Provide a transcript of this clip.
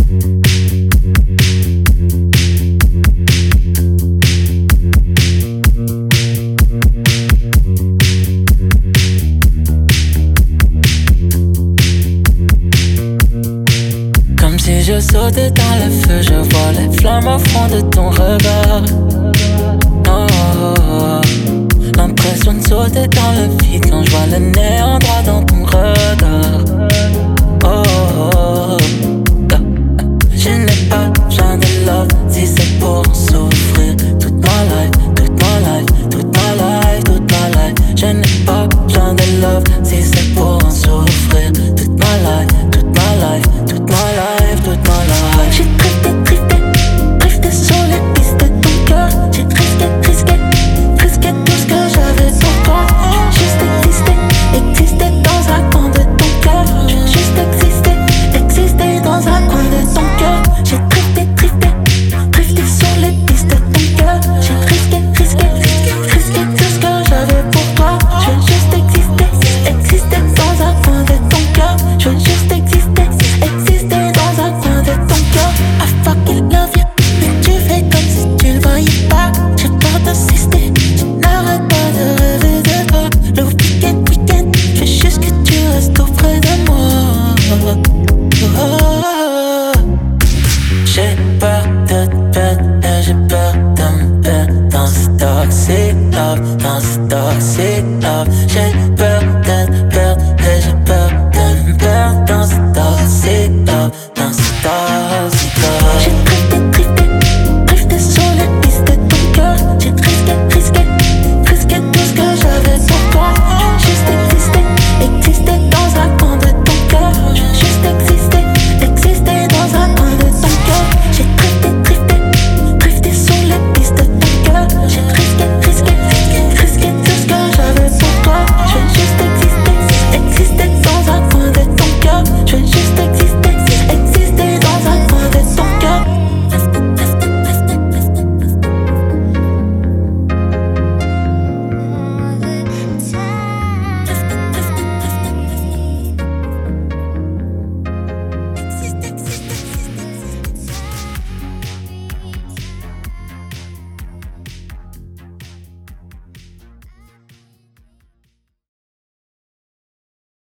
Comme si je sautais dans le feu, je vois les flammes au fond de ton regard. Oh, l'impression de sauter dans le vide quand je vois le néant droit dans ton regard.